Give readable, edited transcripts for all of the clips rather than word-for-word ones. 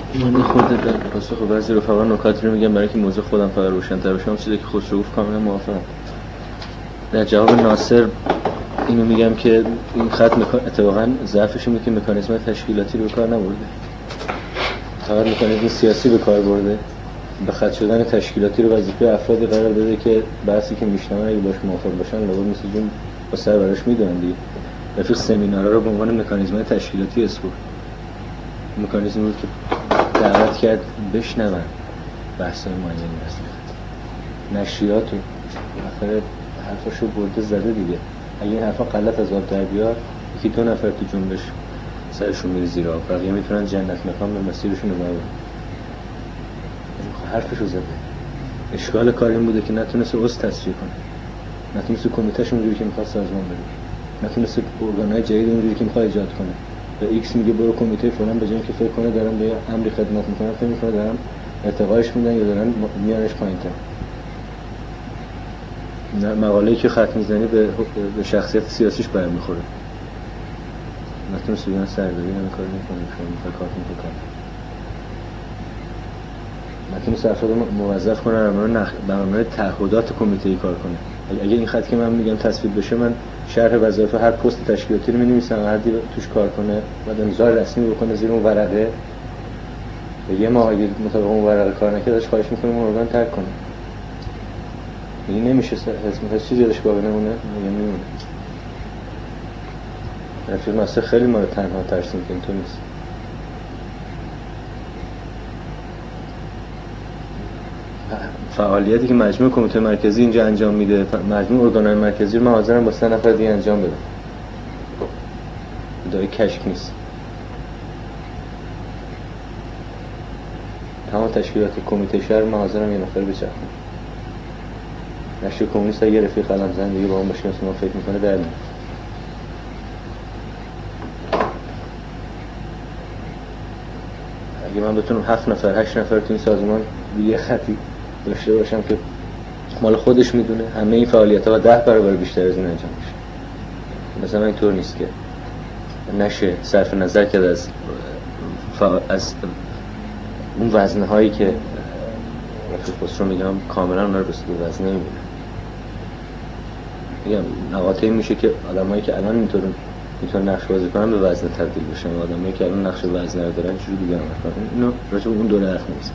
من خودت در پاسخ بعضی رفقا نکاتی رو میگم برای که موضوع خودم فقط روشن‌تر بشه. اون چیزی که خسرو گفت کاملا موافقم. در جواب ناصر اینو میگم که این خط اتفاقا ضعفش اینه که مکانیزم تشکیلاتی رو به کار نبرده، فقط مکانیزم سیاسی به کار برده. به خط شدن تشکیلاتی رو وظیفه افرادی قرار داده که بحثی که میشنون اگه باش موافق باشن لابد مثل جون با سر براش میدونن دیگه. رفیق سمینارها رو به عنوان مکانیزم تشکیلاتی اسپور، مکانیزمی بود که دعوت کرد بشنون بحث‌های معینی هست. نشریات رو آخر حرفاشو برده زده دیگه. اگه این حرفا غلط از آب در بیاد، یکی دو نفر تو جنبش سرشون میره زیر آب، بقیه میتونن جنت مکان به مسیرشون ادامه بدن. حرفشو زده. اشکال کار این بوده که نتونست عضو تصفیه کنه، نتونست کمیته‌ش اونجوری که می‌خواد سازمان بده، نتونست ارگان‌های جدید اونجوری که می‌خواد ایجاد کنه. به ایکس میگه برو کمیته فلان، به جای اینکه فکر کنه دارن به امری خدمت می‌کنن، فکر می‌کنه دارن ارتقاش میدن یا دارن میارنش پایین‌تر. مقاله‌ای که خط میزنی به شخصیت سیاسیش برمیخوره. نتونست بگن سرداری نمی‌کنه، شما می‌خواد کارتون تو کار. نتونست افراد موظف کنه برنامه تعهدات کمیته کار کنه. اگه این خط که من میگم تصویب بشه، من شرح وظایف هر پست تشکیلاتی رو می‌نویسم، هر کی توش کار کنه بعد امضا رسمی بکنه زیر اون ورقه. یه ماه اگه مطابق اون ورقه کار نکرد ازش خواهش می‌کنیم اون ارگان ترک کنه. این نمیشه حس چیزی ازش باقی نمونه، میمونه. رفیق ناصر خیلی ما رو تنها ترسیم که اینطور نیست. فعالیتی که مجموع کمیته مرکزی اینجا انجام میده، مجموع ارگان‌های مرکزی رو من حاضرم با 3 نفر دیگه انجام بدم. ادعای کشک نیست. تمام تشکیلات کمیته شهر من حاضرم یه نفر بچرخونم. نشریه کمونیست یه رفیق قلم زن دیگه با اون باشه مثلا فکر میکنه در میاد. اگه من بتونم 7 نفر 8 نفر تو این سازمان یه خطی داشته باشم که مال خودش میدونه، همه این فعالیت‌ها 10 برابر بیشتر از این انجام میشه. مثلا اینطور نیست که نشه صرف نظر کرد از اون وزنهایی که رفیق خسرو میگم کاملا اونا رو به وزنه نمیبینه. میگم نقاطی میشه که آدمایی که الان اینطور نقش بازی کنن به وزنه تبدیل بشن، آدمایی که الان نقش وزنه رو دارن چجوری دیگه عمل کنن. اینو راجع به اون دوره حرف نمیزنم.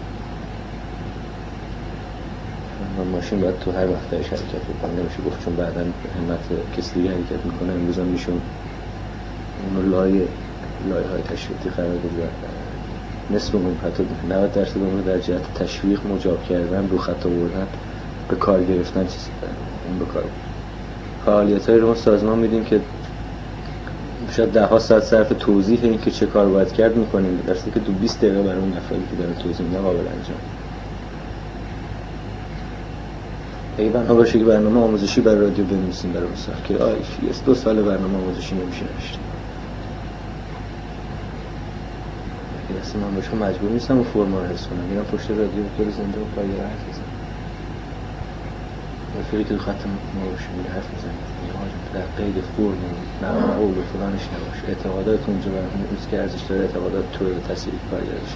ماشین باید تو هر مقطعش حرکت بکنه، نمیشه گفت چون بعداً همت کسی دیگه حرکت میکنه امروز هم میشون اونو لایه‌های تشویقی قرار داده. نصف اون حتی 90% اون رو در جهت تشویق مجاب کردن، رو خط آوردن، به کار گرفتن چیزی اون به کار بود. فعالیت‌های رو ما سازمان میدیم که شاید 10 ساعت صرف توضیح این که چه کار باید کرد میکنیم، در صورتی که تو 20 دقیقه برای اون افرادی که دارن توضیح میدن قابل انجام. اگه بنا باشه که برنامه آموزشی برای رادیو بنویسیم برای مثلا که 2 سال برنامه آموزشی نمیشه نوشت. اصلا من باشم مجبور نیستم اون فرما رو حفظ کنم، میرم پشت رادیو بطور زنده و پایه حرف بزنم. رفیقی که تو خط ما باشه میره حرف بزنم در قید فرم نه قول و فلانش نباشه، اعتقادات اونجا برنامه نیست که ارزش داره، اعتقادات تو رو تاثیر کارگردش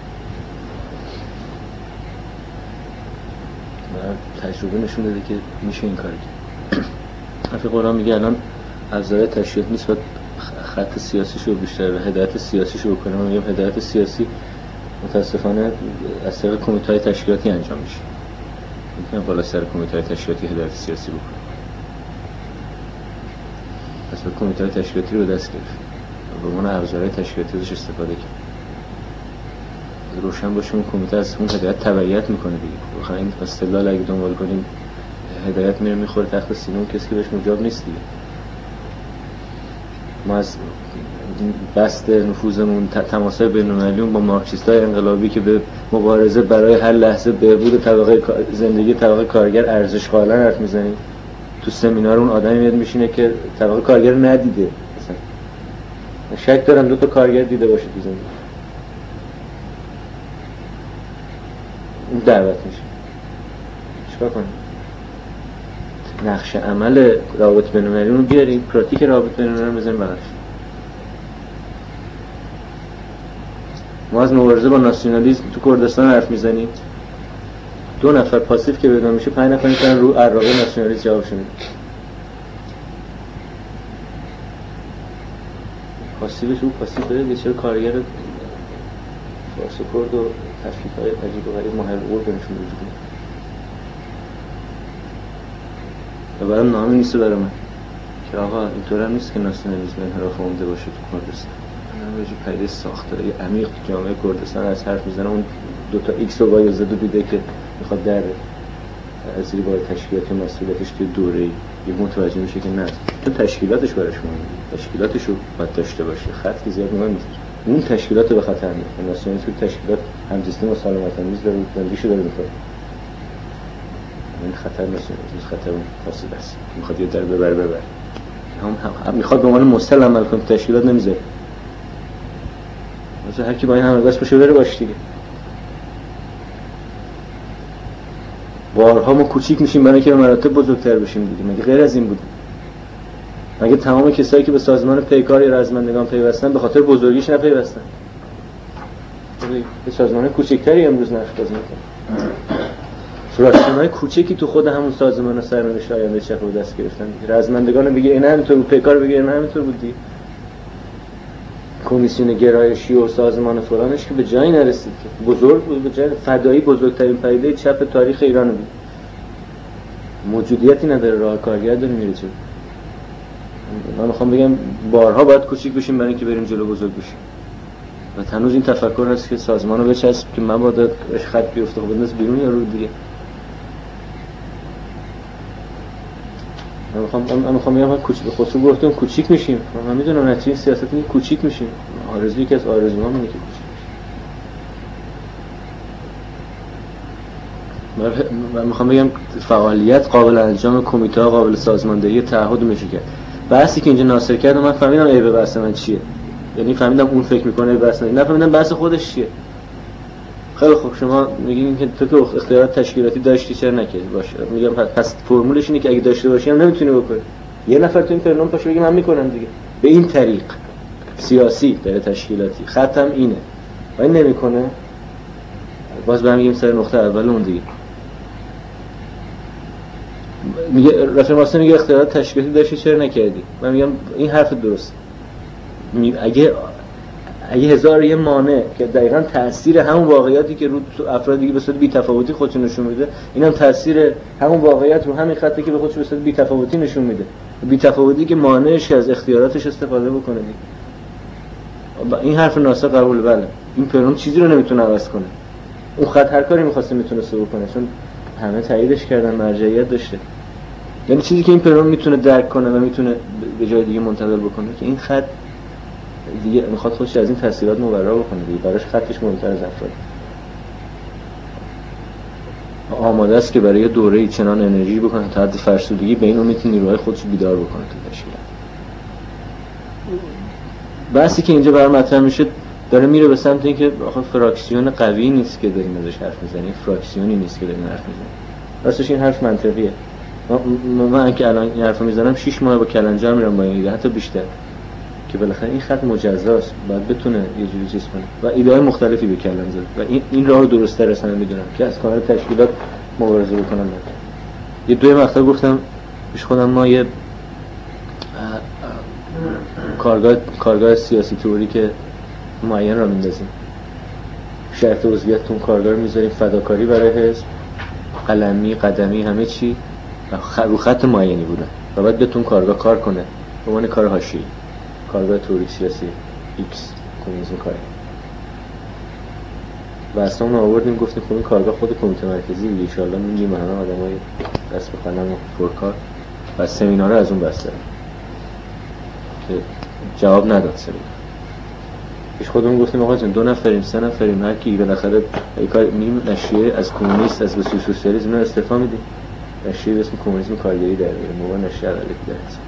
تجربه نشون داده که میشه این کاری کرد. رفیق قرآن میگه الان ابزار تشریعات نیست، باید خط سیاسی شو بیشتر و هدایت سیاسی شو کنه. من میگم هدایت سیاسی متاسفانه از طریق کمیته‌های تشکیلاتی انجام میشه. میتونم بالا سر کمیته‌های تشکیلاتی هدایت سیاسی بکنم. پس باید کمیته‌های تشکیلاتی رو به دست گرفت و به عنوان ابزارهای تشکیلاتی ازش استفاده کرد. روشن باشه اون کمیته از اون هدایت تبعیت میکنه دیگه. واقعا این استدلال اگه دنبال کنیم هدایت میره میخوره تخت سینه اون کسی که بهش مجاب نیست دیگه. ما از بست نفوذمون تماسای بین‌المللی با مارکسیست‌های انقلابی که به مبارزه برای هر لحظه بهبود طبقه زندگی طبقه کارگر ارزش قائلانه حرف میزنیم. تو سمینار اون آدمی میاد میشینه که طبقه کارگر ندیده. مثلا شک دارم 2 تا کارگر دیده باشه تو زندگی. اون دعوت میشه. چیکار کنیم؟ نقش عمل روابط بین‌المللی رو بیاریم، پراتیک روابط بین‌المللی رو بزنیم بغلش. ما از مبارزه با ناسیونالیسم تو کردستان حرف میزنیم، 2 نفر پاسیف که پیدا میشه 5 نفر میتونن رو عراقه ناسیونالیست جوابشون میدن. پاسیفش او پاسیف بده چرا کارگر فارس کرد و تشکیل‌های عجیب و غریب ماهر اور بهشون وجود میده. و برام نامی نیست برای من که آقا اینطور هم نیست که ناسیونالیسم انحراف آمده باشه تو کردستان. من یه پدیده ساختاری عمیق تو جامعه کردستان از حرف میزنم. اون 2 تا ایکس و وای زده دیده که میخواد در زیر بار تشکیلات مسئولیتش توی دوره‌ای یه متوجه میشه که نه، چون تشکیلاتش براش مهمه، تشکیلاتش رو باید داشته باشه، خط که زیاد مهم نیست. اون تشکیلات به خطر میاد. ناسیونالیسم تو تشکیلات همزیستی و سالمت اندیش داره، زندگیشو داره میکنه. این خطر ناسیونالیسم خطر اون فاصله است. میخواد یه در ببره هم میخواد به عنوان مستقل عمل کنه، تشکیلات نمیذاره. مثلا هر کی با این همه دست باشه بره باش دیگه. بارها ما کوچیک میشیم برای اینکه به مراتب بزرگتر بشیم دیگه. مگه غیر از این بود؟ مگه تمام کسایی که به سازمان پیکار یا رزمندگان پیوستن به خاطر بزرگیش نپیوستن؟ به سازمان کوچکتری امروز نقش بازی میکنن. فراکسیون‌های کوچکی تو خود همون سازمان سرنوشت آینده چپ رو دست گرفتن. رزمندگان بگه این همینطور بود، پیکار بگه این همینطور بود دیگه. کمیسیون گرایشی و سازمان فلانش که به جایی نرسید که بزرگ بود، به جای فدایی بزرگترین پدیده چپ تاریخ ایران بود. موجودیتی نداره، راه کارگر داره میره جلو. من میخوام بگم بارها باید کوچیک بشیم برای اینکه بریم جلو بزرگ بشیم. و هنوز این تفکر هست که سازمانو بچسب که مبادا خط بیفته خود بنداز بیرون یا رو دیگه. من میخوام بگم کوچیک خودتون گفتم کوچیک میشیم. من میدونم نتیجه سیاست اینه کوچیک میشیم. آرزویی که از آرزوام اینه که کوچیک. من میخوام بگم فعالیت قابل انجام کمیته ها، قابل سازماندهی، تعهد میشه کرد. بحثی که اینجا ناصر کرد من فهمیدم عیب بحث من چیه. یعنی فهمیدم اون فکر میکنه بحث نه فهمیدم بحث خودش چیه. خیلی خوب شما میگین که تو که اختیارات تشکیلاتی داشتی چرا نکردی؟ باشه میگم پس فرمولش اینه که اگه داشته باشی هم نمیتونی بکنی. یه نفر تو این فرنون پاشه بگه من میکنم دیگه. به این طریق سیاسی در تشکیلاتی ختم اینه. و این نمیکنه باز برمیگیم سر نقطه اول اون دیگه. میگه رفیق واسه میگه اختیارات تشکیلاتی داشتی چرا نکردی؟ من میگم این حرف درست. اگه هزار یه مانع که دقیقاً تأثیر همون واقعیتی که رو افرادی که به صورت بی‌تفاوتی خودشون نشون میده، اینم تأثیر همون واقعیت رو همین خطی که به خودش به صورت بی‌تفاوتی نشون میده. بی‌تفاوتی که مانعش از اختیاراتش استفاده بکنه دیگه. این حرف ناصر قبول بله. این پرون چیزی رو نمیتونه عوض کنه. اون خط هر کاری می‌خواسته میتونه سو کنه چون همه تاییدش کردن، مرجعیت داشته. یعنی چیزی که این پرون میتونه درک کنه و میتونه به جای دیگه منتقل بکنه که این خط دیگه میخواد خودش از این تاثیرات مبرا بکنه دیگه، براش خطش مهمتر از افراد. آماده است که برای دوره‌ای چنان انرژی بکنه تا حد فرسودگی به این امید نیروهای خودش بیدار بکنه تو تشکیلات. بحثی که اینجا برام مطرح میشه داره میره به سمت اینکه آخه فراکسیون قوی نیست که داریم ازش حرف میزنیم، فراکسیونی نیست که داریم حرف میزنیم. راستش این حرف منطقیه. من که الان این حرفو میزنم 6 ماه با کلنجار میرم با این ایده، حتی بیشتر، که بالاخره این خط مجزاست، باید بتونه یه جوری چیز کنه و ایده‌های مختلفی به کلم زد و این راه درست‌تر از همه میدونم که از کانال تشکیلات مبارزه بکنم. یه دوی مقطع گفتم پیش خودم ما یه کارگاه سیاسی تئوری که معین را میندازیم، شرط عضویت تو کارگاه میذاریم، فداکاری برای حزب، قلمی قدمی همه چی رو خط معینی بودن و بعد بتون کارگاه کار کنه به عنوان کار حاشیه‌ای، کارگاه تئوری سیاسی ایکس کمونیسم کاری. و اصلا اون آوردیم گفتیم خب این کارگاه خود کمیته مرکزی دیگه، ان شاءالله میگیم همه آدمای دست به قلم و پرکار. و سمینار از اون بسته که جواب نداد سمینار. پیش خودمون گفتیم آقا جون 2 نفریم 3 نفریم، هر کی بالاخره ای کار میریم نشریه از کمونیست از سوسیالیسم استعفا میدیم، نشریه به اسم کمونیسم کارگری در میاره، موقع نشریه عدالتی در هست.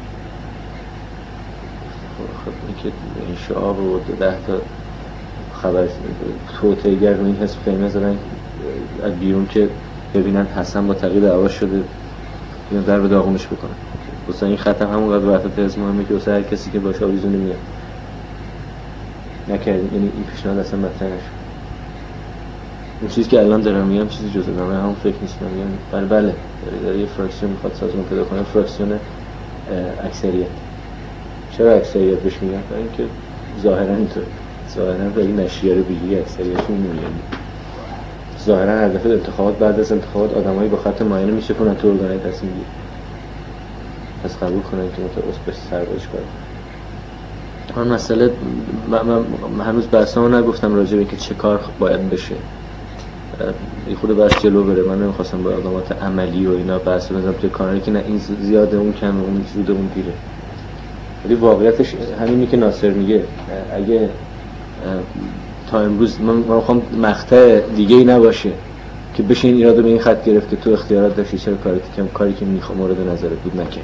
خب این که این شعار و 10 تا خبر توطئه‌گر رو این حزب قیمه زدن از بیرون که ببینن حسن با تغییر دعوا شده اینا در به داغونش بکنن. واسه این خط همونقدر وحدت حزب مهمه که واسه هر کسی که باشه آویزونی میاد. نکردیم، یعنی این پیشنهاد اصلا مطرح نشد. این چیزی که الان دارم میگم چیزی جز ادامه هم فکر نیست. میگم بله داره یه فراکسیون میخواد سازمان پیدا کنه، فراکسیون اکثریت. چرا اکثریت بهش میگن؟ برای اینکه ظاهرا اینطور، ظاهرا برای نشریه رو بگی اکثریتشون نمیگن. ظاهرا هدف انتخابات، بعد از انتخابات آدمایی با خط معینه میشکنن تو ارگانهای تصمیم گیری، پس قبول کنن که متوسط بشه سربازش کنن. اون مسئله من هنوز بحثمو نگفتم راجع به اینکه چه کار باید بشه. یه خود بحث جلو بره. من نمیخواستم با اقدامات عملی و اینا بحث بزنم توی کانالی که نه این زیاده اون کمه اون زوده اون دیره. ولی واقعیتش همینی که ناصر میگه. اگه تا امروز من میخوام مقطع دیگه ای نباشه که بشه این ایراد رو به این خط گرفت که تو اختیارات داشتی چرا کاری که میخوام مورد نظرت بود نکردی.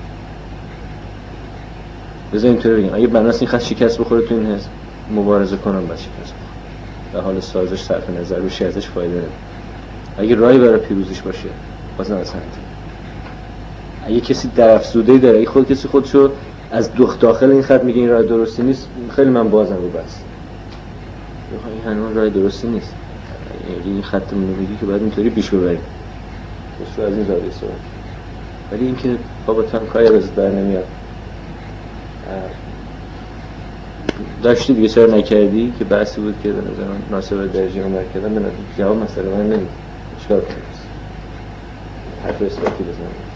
بذار اینطوری بگم اگه بناس این خط شکست بخوره تو این حزب مبارزه کنم با شکست بخوره در حال سازش صرف نظر بشه ازش فایده نداره. اگه راهی برای پیروزیش باشه بازم اصلا اگه کسی درافزوده‌ای داره، اگه کسی خودشو از داخل این خط میگه این راه درستی نیست، خیلی من بازم رو بس این هنوز راه درستی نیست. این خط منو میگی که باید اینطوری پیش ببریم بسیار از این زاویه صحبت. ولی اینکه بابا تو هم کاری ازت در نمیاد داشتی دیگه چرا نکردی که بحثی بود که به نظر من ناصر و درجی عمر کردن به نظر جواب مسئله من نمید چیکار کنیم حرف اثباتی بزنم.